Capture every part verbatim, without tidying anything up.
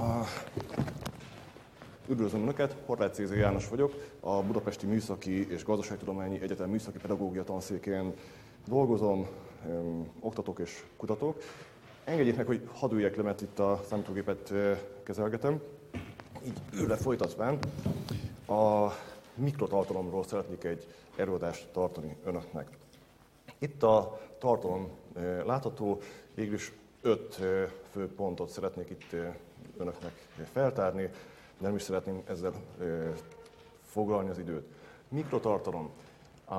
A... Üdvözlöm Önöket, Horváth Cézár János vagyok, a Budapesti Műszaki és Gazdaságtudományi Egyetem Műszaki Pedagógia Tanszékén dolgozom, öm, oktatok és kutatok. Engedjék meg, hogy hadd üljek le, mert itt a számítógépet kezelgetem. Így ülve folytatván a mikrotartalomról szeretnék egy előadást tartani Önöknek. Itt a tartalom látható, végülis öt fő pontot szeretnék itt Önöknek feltárni, nem is szeretném ezzel foglalni az időt. Mikrotartalom. A,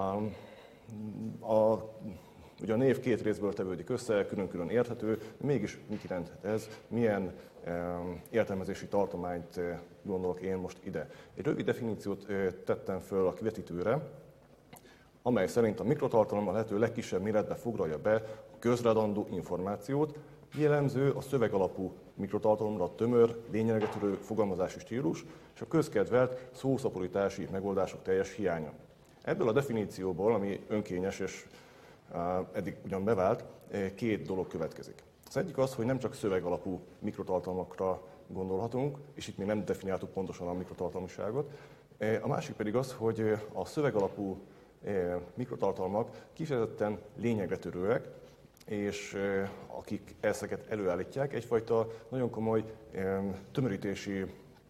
a, ugye a név két részből tevődik össze, külön-külön érthető, de mégis mit jelenthet ez, milyen e, értelmezési tartományt e, gondolok én most ide. Egy rövid definíciót e, tettem föl a kivetítőre, amely szerint a mikrotartalom a lehető legkisebb méretbe foglalja be a közreadandó információt, jellemző a szövegalapú mikrotartalomra a tömör, lényeget törő fogalmazási stílus és a közkedvelt szószaporítási megoldások teljes hiánya. Ebből a definícióból, ami önkényes és uh, eddig ugyan bevált, két dolog következik. Az egyik az, hogy nem csak szövegalapú mikrotartalmakra gondolhatunk, és itt még nem definiáltuk pontosan a mikrotartalmiságot. A másik pedig az, hogy a szövegalapú mikrotartalmak kifejezetten lényegre törőek, és akik ezeket előállítják, egyfajta nagyon komoly tömörítési,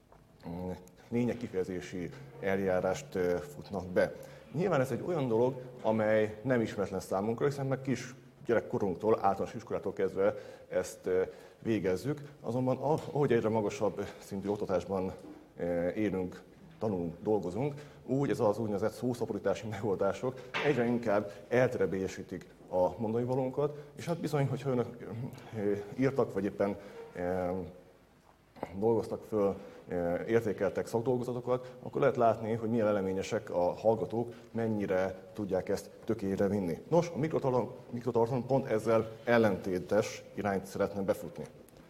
lényegkifejezési eljárást futnak be. Nyilván ez egy olyan dolog, amely nem ismeretlen számunkra, hiszen meg kis gyerekkorunktól, általános iskolától kezdve ezt végezzük, azonban ahogy egyre magasabb szintű oktatásban élünk, tanulunk, dolgozunk, úgy ez az úgynevezett szószaporítási megoldások egyre inkább elterebélyesítik a mondani valónkat, és hát bizony, hogyha Önök írtak, vagy éppen dolgoztak föl, értékeltek szakdolgozatokat, akkor lehet látni, hogy milyen eleményesek a hallgatók, mennyire tudják ezt tökére vinni. Nos, a mikrotartalom, mikrotartalom pont ezzel ellentétes irányt szeretne befutni.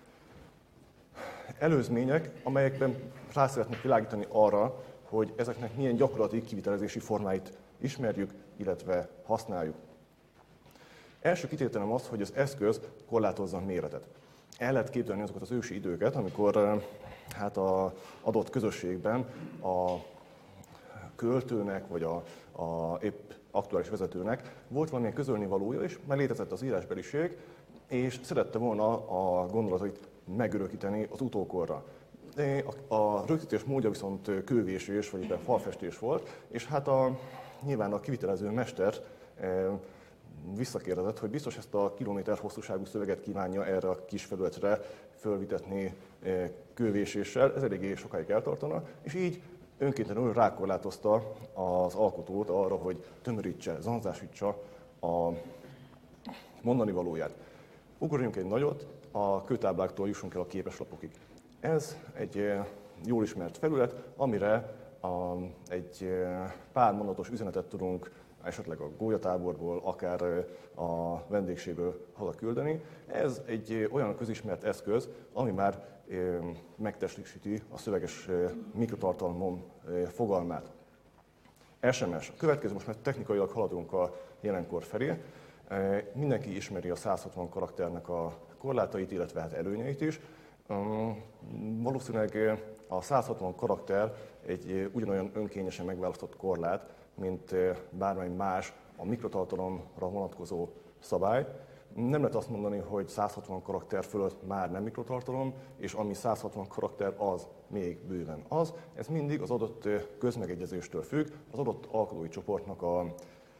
Előzmények, amelyekben rá szeretnék világítani arra, hogy ezeknek milyen gyakorlati kivitelezési formáit ismerjük, illetve használjuk. Első kitételem az, hogy az eszköz korlátozza a méretet. El lehet képzelni azokat az ősi időket, amikor hát az adott közösségben a költőnek, vagy a, a épp aktuális vezetőnek volt valamilyen közölnivalója, és már létezett az írásbeliség, és szerette volna a gondolatait megörökíteni az utókorra. A, a rögzítés módja viszont kővésés, vagy éppen falfestés volt, és hát a, nyilván a kivitelező mester e, visszakérdezett, hogy biztos ezt a kilométer hosszúságú szöveget kívánja erre a kis felületre fölvitetni e, kővéséssel, ez eléggé sokáig eltartana, és így önkéntelenül rákorlátozta az alkotót arra, hogy tömörítse, zanzásítsa a mondani valóját. Ugorjunk egy nagyot, a kőtábláktól jussunk el a képeslapokig. Ez egy jól ismert felület, amire a, egy pár mondatos üzenetet tudunk esetleg a gólyatáborból, akár a vendégségből hazaküldeni. Ez egy olyan közismert eszköz, ami már megtestesíti a szöveges mikrotartalmon fogalmát. es em es. A következő, most már technikailag haladunk a jelenkor felé. Mindenki ismeri a száz hatvan karakternek a korlátait, illetve hát előnyeit is. Valószínűleg a száz hatvan karakter egy ugyanolyan önkényesen megválasztott korlát, mint bármely más a mikrotartalomra vonatkozó szabály. Nem lehet azt mondani, hogy száz hatvan karakter fölött már nem mikrotartalom, és ami száz hatvan karakter, az még bőven az. Ez mindig az adott közmegegyezéstől függ, az adott alkotói csoportnak a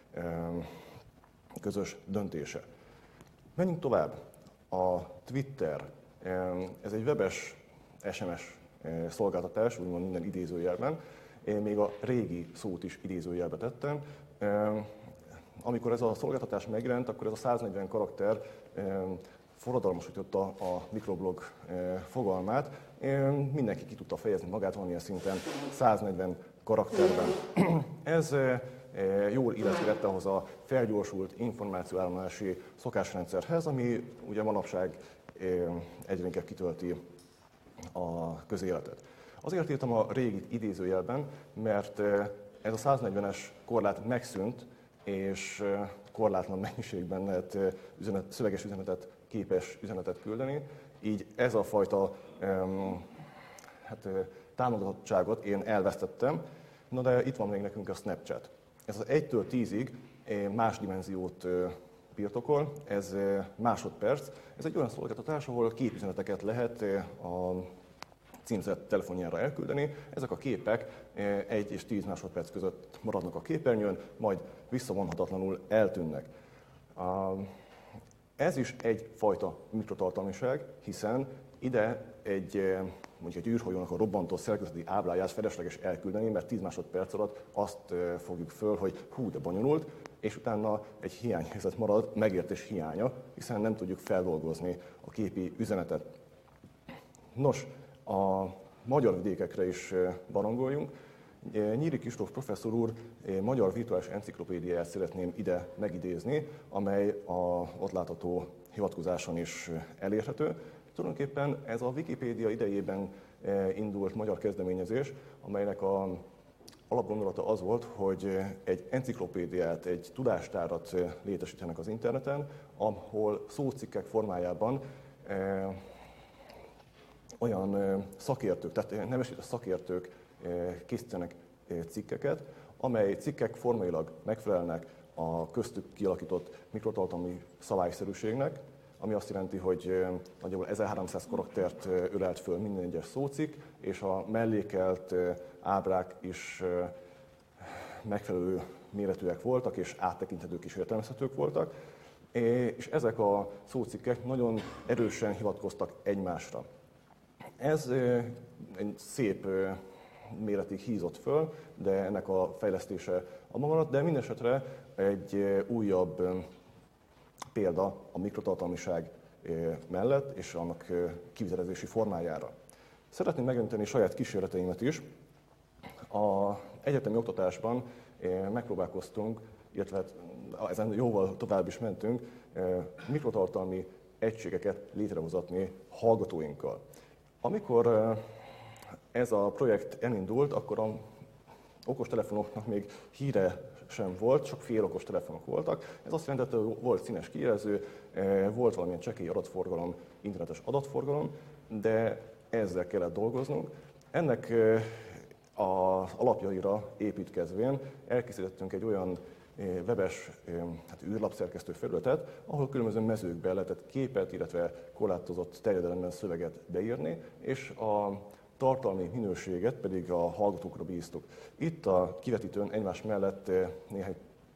közös döntése. Menjünk tovább. A Twitter. Ez egy webes es em es szolgáltatás, úgymond minden idézőjelben. Én még a régi szót is idézőjelbe tettem. Amikor ez a szolgáltatás megjelent, akkor ez a száznegyven karakter forradalmasította a mikroblog fogalmát. Mindenki ki tudta fejezni magát valamilyen szinten száznegyven karakterben. Ez jól illeszkedett ahhoz a felgyorsult információáramlási szokásrendszerhez, ami ugye manapság egyre inkább kitölti a közéletet. Azért írtam a régi idézőjelben, mert ez a száznegyvenes korlát megszűnt, és korlátlan mennyiségben lehet üzenet, szöveges üzenetet, képes üzenetet küldeni. Így ez a fajta um, hát, támogatottságot én elvesztettem, na de itt van még nekünk a Snapchat. Ez az egytől tízig más dimenziót birtokol, ez másodperc. Ez egy olyan szolgáltatás, ahol képüzeneteket lehet a címzett telefonjára elküldeni. Ezek a képek egy és tíz másodperc között maradnak a képernyőn, majd visszavonhatatlanul eltűnnek. Ez is egyfajta mikrotartalmiság, hiszen ide egy, mondjuk egy űrhajónak a robbantó szerkezeti ábráját felesleges elküldeni, mert tíz másodperc alatt azt fogjuk föl, hogy hú, de bonyolult, és utána egy hiányhelyzet marad, megértés hiánya, hiszen nem tudjuk feldolgozni a képi üzenetet. Nos, a magyar vidékekre is barangoljunk. Nyíri Kristóf professzor úr magyar virtuális enciklopédiáját szeretném ide megidézni, amely a ott látható hivatkozáson is elérhető. Tulajdonképpen ez a Wikipédia idejében indult magyar kezdeményezés, amelynek a alapgondolata az volt, hogy egy enciklopédiát, egy tudástárat létesítenek az interneten, ahol szócikkek formájában olyan szakértők, tehát nevesített szakértők készítenek cikkeket, amely cikkek formailag megfelelnek a köztük kialakított mikrotartalmi szabályszerűségnek, ami azt jelenti, hogy nagyjából ezerháromszáz karaktert ölelt föl minden egyes szócikk, és a mellékelt ábrák is megfelelő méretűek voltak, és áttekinthetők és értelmezhetők voltak, és ezek a szócikkek nagyon erősen hivatkoztak egymásra. Ez egy szép méretig hízott föl, de ennek a fejlesztése abban maradt, de mindesetre egy újabb példa a mikrotartalmiság mellett és annak kivitelezési formájára. Szeretném megjelenteni saját kísérleteimet is. Az egyetemi oktatásban megpróbálkoztunk, illetve ezen jóval tovább is mentünk, mikrotartalmi egységeket létrehozatni hallgatóinkkal. Amikor ez a projekt elindult, akkor a okostelefonoknak még híre sem volt, csak fél okos telefonok voltak. Ez azt jelentette, hogy volt színes kijelző, volt valamilyen csekély adatforgalom, internetes adatforgalom, de ezzel kellett dolgoznunk. Ennek az alapjaira építkezvén elkészítettünk egy olyan webes hát űrlapszerkesztő felületet, ahol különböző mezőkbe lehetett képet, illetve korlátozott terjedelemben szöveget beírni, és a tartalmi minőséget pedig a hallgatókra bíztuk. Itt a kivetítőn egymás mellett néhány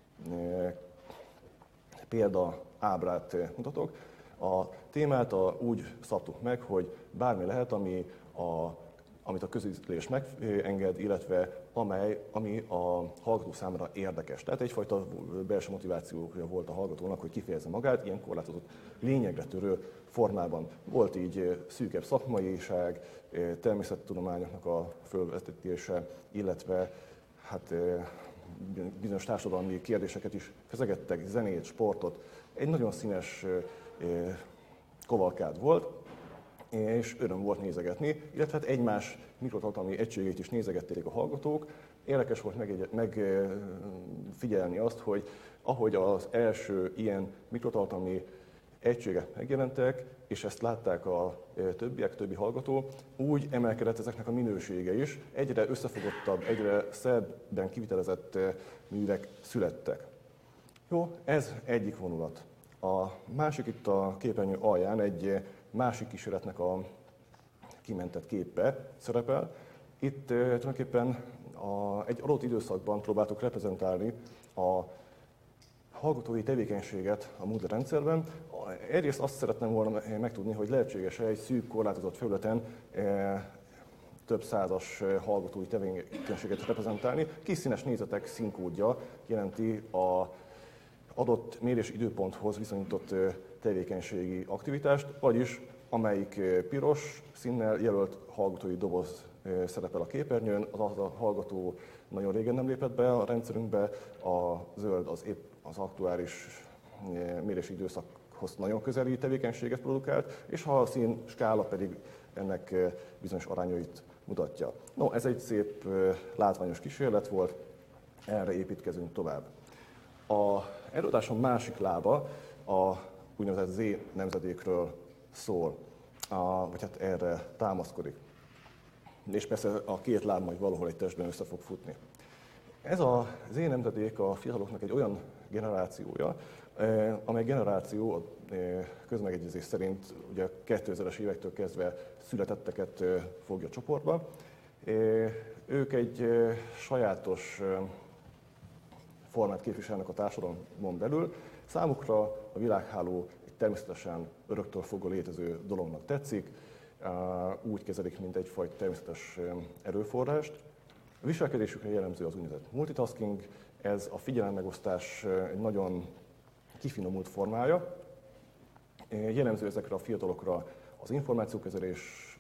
példa ábrát mutatok. A témát a, úgy szabtuk meg, hogy bármi lehet, ami a, amit a közüzlés megenged, illetve amely, ami a hallgató számára érdekes. Tehát egyfajta belső motivációja volt a hallgatónak, hogy kifejezze magát, ilyen korlátozott lényegre törő formában. Volt így szűkebb szakmaiság, természettudományoknak a fölvezetése, illetve hát, bizonyos társadalmi kérdéseket is feszegettek, zenét, sportot. Egy nagyon színes kavalkád volt, és öröm volt nézegetni, illetve hát egymás mikrotartalmi egységét is nézegették a hallgatók. Érdekes volt megfigyelni azt, hogy ahogy az első ilyen mikrotartalmi egységek megjelentek, és ezt látták a többiek, többi hallgató, úgy emelkedett ezeknek a minősége is, egyre összefogottabb, egyre szebben kivitelezett művek születtek. Jó, ez egyik vonulat. A másik itt a képernyő alján egy másik kísérletnek a kimentett képe szerepel. Itt tulajdonképpen a, egy adott időszakban próbáltuk reprezentálni a hallgatói tevékenységet a Moodle rendszerben. Egyrészt azt szeretném volna megtudni, hogy lehetséges-e egy szűk, korlátozott felületen e, több százas hallgatói tevékenységet reprezentálni. Kis színes nézetek színkódja jelenti az adott mérés időponthoz viszonyított tevékenységi aktivitást, vagyis amelyik piros színnel jelölt hallgatói doboz szerepel a képernyőn, az a hallgató nagyon régen nem lépett be a rendszerünkbe, a zöld az épp az aktuális mérési időszakhoz nagyon közeli tevékenységet produkált, és ha a szín skála pedig ennek bizonyos arányait mutatja. No, ez egy szép látványos kísérlet volt, erre építkezünk tovább. A előadásom másik lába a úgynevezett Z nemzedékről szól, a, vagy hát erre támaszkodik. és persze a két láb majd valahol egy testben össze fog futni. Ez a Z nemzedék a fiataloknak egy olyan generációja, amely generáció a közmegegyezés szerint ugye a kétezres évektől kezdve születetteket fogja csoportba. Ők egy sajátos formát képviselnek a társadalomon belül. Számukra a világháló egy természetesen öröktől fogva létező dolognak tetszik, úgy kezelik, mint egyfajta természetes erőforrást. A viselkedésükre jellemző az úgynevezett multitasking, ez a figyelemmegosztás egy nagyon kifinomult formája. Jellemző ezekre a fiatalokra az információkezelés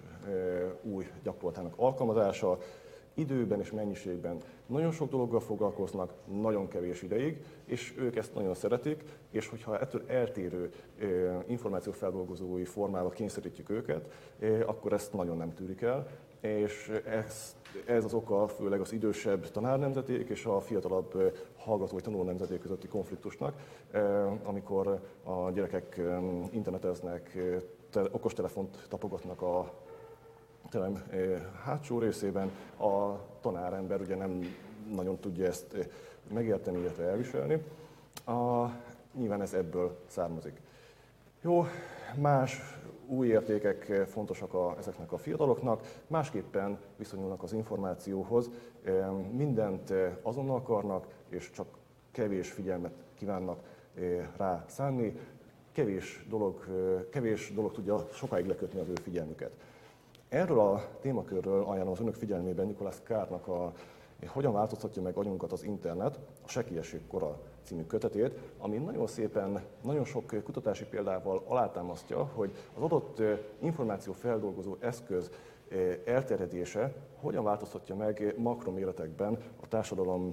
új gyakorlatának alkalmazása, időben és mennyiségben nagyon sok dologgal foglalkoznak, nagyon kevés ideig, és ők ezt nagyon szeretik, és hogyha ettől eltérő információfeldolgozói formába kényszerítjük őket, akkor ezt nagyon nem tűrik el, és ez, ez az oka főleg az idősebb tanárnemzedék és a fiatalabb hallgató vagy tanuló nemzedék közötti konfliktusnak, amikor a gyerekek interneteznek, okostelefont tapogatnak a terem hátsó részében, a tanárember ugye nem nagyon tudja ezt megérteni, illetve elviselni. A, nyilván ez ebből származik. Jó, más új értékek fontosak a, ezeknek a fiataloknak, másképpen viszonyulnak az információhoz, mindent azonnal akarnak, és csak kevés figyelmet kívánnak rá szánni, kevés dolog, kevés dolog tudja sokáig lekötni az ő figyelmüket. Erről a témakörről ajánlom az önök figyelmében Nicholas Carrnak a Hogyan változtatja meg agyunkat az internet, a Sekélyesség kora című kötetét, ami nagyon szépen, nagyon sok kutatási példával alátámasztja, hogy az adott információfeldolgozó eszköz elterjedése hogyan változtatja meg makroméretekben a társadalom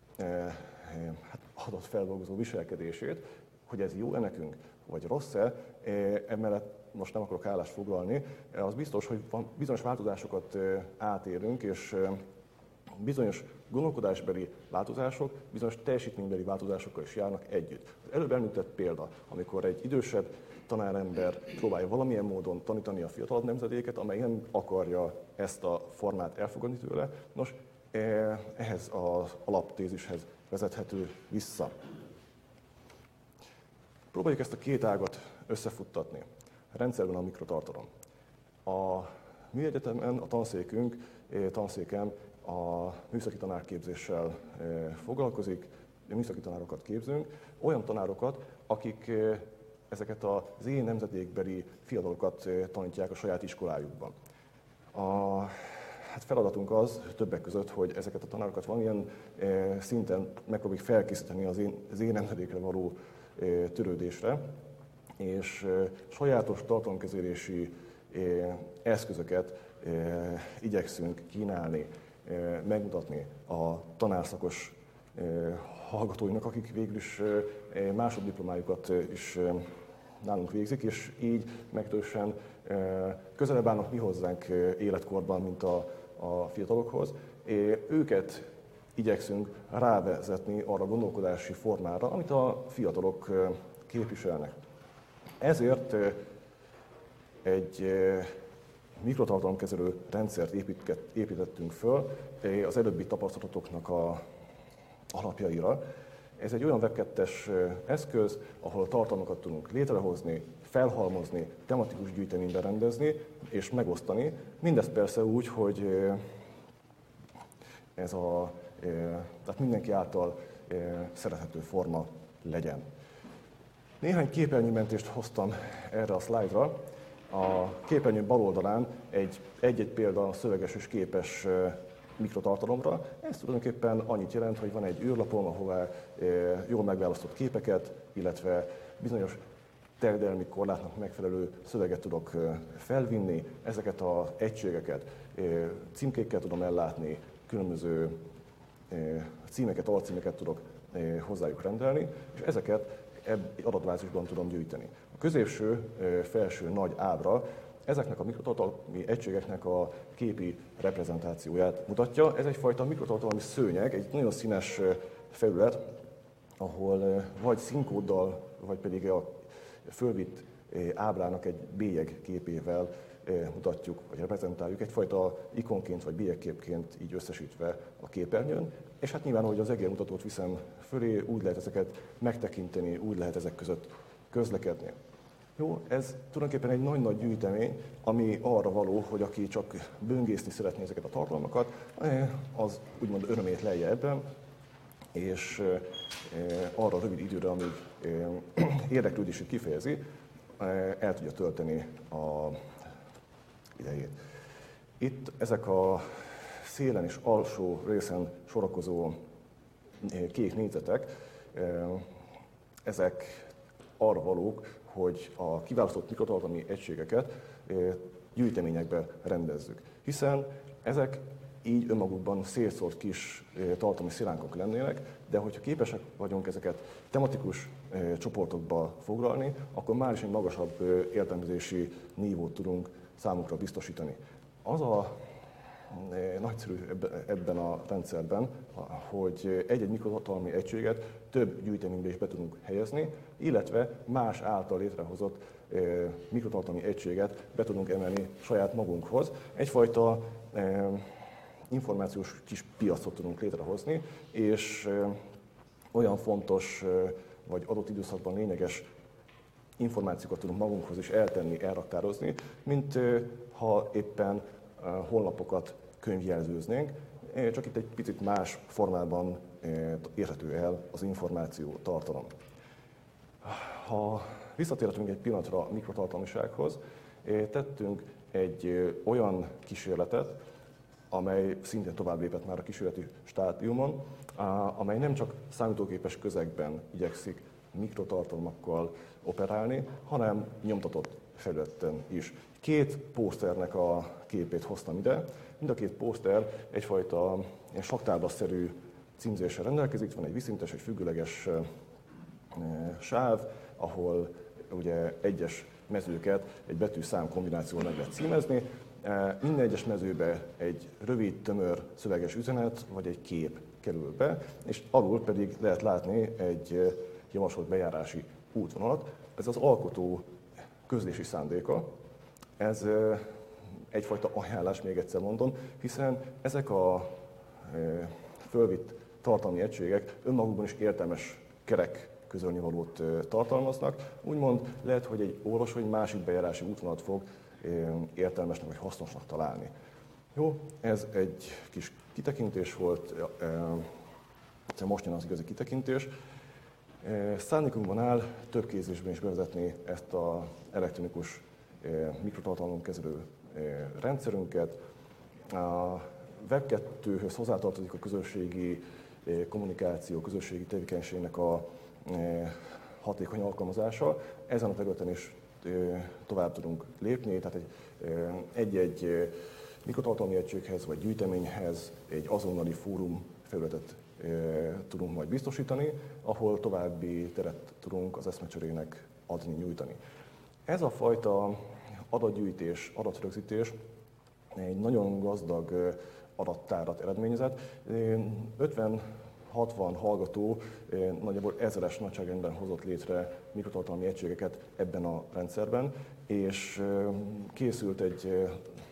adott feldolgozó viselkedését, hogy ez jó-e nekünk, vagy rossz-e, emellett most nem akarok állást foglalni, az biztos, hogy bizonyos változásokat átérünk, és bizonyos gondolkodásbeli változások, bizonyos teljesítménybeli változásokkal is járnak együtt. Az előbb említett példa, amikor egy idősebb tanárember próbálja valamilyen módon tanítani a fiatalabb nemzedéket, amely nem akarja ezt a formát elfogadni tőle, nos, ehhez az alaptézishez vezethető vissza. Próbáljuk ezt a két ágat összefuttatni. A rendszerben a mikrotartalom. A műegyetemen, a tanszékünk, tanszékem a műszaki tanárképzéssel foglalkozik, műszaki tanárokat képzünk, olyan tanárokat, akik ezeket az én nemzedékbeli fiatalokat tanítják a saját iskolájukban. A hát feladatunk az többek között, hogy ezeket a tanárokat valamilyen szinten megpróbáljuk felkészíteni az én, az én nemzedékre való törődésre, és sajátos tartalomkezelési eszközöket igyekszünk kínálni, megmutatni a tanárszakos hallgatóinak, akik végül is másoddiplomájukat is nálunk végzik, és így megtősen közelebb állnak mi hozzánk életkorban, mint a, a fiatalokhoz. Őket igyekszünk rávezetni arra a gondolkodási formára, amit a fiatalok képviselnek. Ezért egy mikrotartalomkezelő rendszert építettünk föl az előbbi tapasztalatoknak a alapjaira. Ez egy olyan web kettes eszköz, ahol tartalmakat tudunk létrehozni, felhalmozni, tematikus gyűjteménybe rendezni és megosztani. Mindez persze úgy, hogy ez a, tehát mindenki által szerethető forma legyen. Néhány képernyőmentést hoztam erre a szlájdra. A képernyő bal oldalán egy, egy-egy példa szöveges és képes mikrotartalomra. Ez tulajdonképpen annyit jelent, hogy van egy űrlapom, ahová jól megválasztott képeket, illetve bizonyos terjedelmi korlátnak megfelelő szöveget tudok felvinni. Ezeket az egységeket címkékkel tudom ellátni, különböző címeket, alcímeket tudok hozzájuk rendelni, és ezeket egy adatbázisban tudom gyűjteni. A középső, felső nagy ábra ezeknek a mikrotartalmi egységeknek a képi reprezentációját mutatja. Ez egyfajta mikrotartalmi szőnyeg, egy nagyon színes felület, ahol vagy színkóddal, vagy pedig a fölvitt ábrának egy bélyeg képével mutatjuk, vagy reprezentáljuk, egyfajta ikonként vagy bélyekképként így összesítve a képernyőn. És hát nyilván, hogy az egérmutatót viszem fölé, úgy lehet ezeket megtekinteni, úgy lehet ezek között közlekedni. Jó, ez tulajdonképpen egy nagy-nagy gyűjtemény, ami arra való, hogy aki csak böngészni szeretné ezeket a tartalmakat, az úgymond örömét lelje ebben, és arra rövid időre, amíg érdeklődését kifejezi, el tudja tölteni a idejét. Itt ezek a szélen és alsó részen sorakozó kék négyzetek, ezek arra valók, hogy a kiválasztott mikrotartalmi egységeket gyűjteményekbe rendezzük. Hiszen ezek így önmagukban szétszórt kis tartalmi szilánkok lennének, de hogyha képesek vagyunk ezeket tematikus csoportokba foglalni, akkor már is egy magasabb értelmezési nívót tudunk számukra biztosítani. Az a nagyszerű ebben a rendszerben, hogy egy-egy mikrotartalmi egységet több gyűjteménybe is be tudunk helyezni, illetve más által létrehozott mikrotartalmi egységet be tudunk emelni saját magunkhoz. Egyfajta információs kis piacot tudunk létrehozni, és olyan fontos vagy adott időszakban lényeges információkat tudunk magunkhoz is eltenni, elraktározni, mint ha éppen honlapokat könyvjelzőznénk, csak itt egy picit más formában érhető el az információ tartalom. Ha visszatérhetünk egy pillanatra a mikrotartalmisághoz, tettünk egy olyan kísérletet, amely szintén tovább lépett már a kísérleti stádiumon, amely nem csak számítógépes közegben igyekszik mikrotartalmakkal operálni, hanem nyomtatott felületen is. Két pószternek a képét hoztam ide. Mind a két pószter egyfajta saktáblaszerű címzéssel rendelkezik. Van egy viszintes, egy függőleges sáv, ahol ugye egyes mezőket egy betű-szám kombinációval meg lehet címezni. Minden egyes mezőbe egy rövid, tömör szöveges üzenet vagy egy kép kerül be, és alul pedig lehet látni egy javasolt bejárási útvonalat. Ez az alkotó közlési szándéka. Ez egyfajta ajánlás, még egyszer mondom, hiszen ezek a fölvitt tartalmi egységek önmagukban is értelmes kerek közölnivalót tartalmaznak. Úgymond lehet, hogy egy olvasó egy másik bejárási útvonalat fog értelmesnek vagy hasznosnak találni. Jó, ez egy kis kitekintés volt, most jön az igazi kitekintés. Szándékunkban áll több kézésben is bevezetni ezt az elektronikus mikrotartalomkezelő rendszerünket. A web kettőhöz hozzátartozik a közösségi kommunikáció, közösségi tevékenységnek a hatékony alkalmazása. Ezen a területen is tovább tudunk lépni, tehát egy-egy mikrotartalmi egységhez vagy gyűjteményhez egy azonnali fórum felületet tudunk majd biztosítani, ahol további teret tudunk az eszmecserének adni, nyújtani. Ez a fajta adatgyűjtés, adatrögzítés egy nagyon gazdag adattárat eredményezett. ötven-hatvan hallgató nagyjából ezeres nagyságrendben hozott létre mikrotartalmi egységeket ebben a rendszerben, és készült egy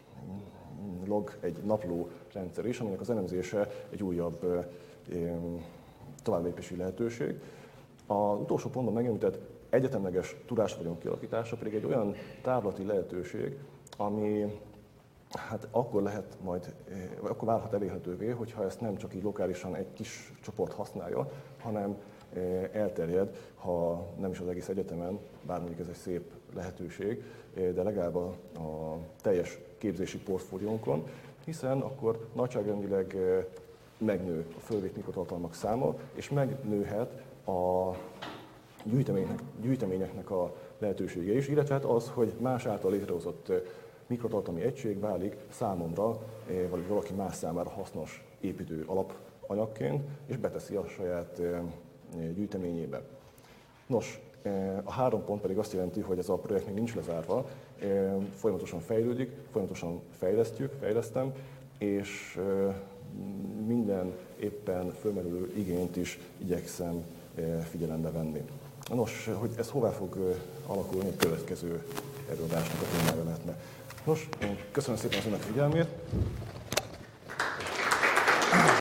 log, egy napló rendszer is, aminek az elemzése egy újabb továbblépési lehetőség. Az utolsó pontban megemlített egyetemleges tudásvagyon kialakítása pedig egy olyan távlati lehetőség, ami hát akkor lehet majd, vagy akkor válhat elérhetővé, hogyha ezt nem csak így lokálisan egy kis csoport használja, hanem elterjed, ha nem is az egész egyetemen, bár mondjuk ez egy szép lehetőség, de legalább a, a teljes képzési portfóliónkon, hiszen akkor nagyságrendileg megnő a fölvitt mikrotartalmak száma, és megnőhet a gyűjteményeknek, gyűjteményeknek a lehetősége is, illetve hát az, hogy más által létrehozott mikrotartalmi egység válik számomra, vagy valaki más számára hasznos építő alapanyagként, és beteszi a saját gyűjteményébe. Nos, a három pont pedig azt jelenti, hogy ez a projekt még nincs lezárva, folyamatosan fejlődik, folyamatosan fejlesztjük, fejlesztem, és minden éppen fölmerülő igényt is igyekszem figyelembe venni. Nos, hogy ez hová fog alakulni, a következő előadásnak a témája lehetne. Nos, én köszönöm szépen az önök figyelmét.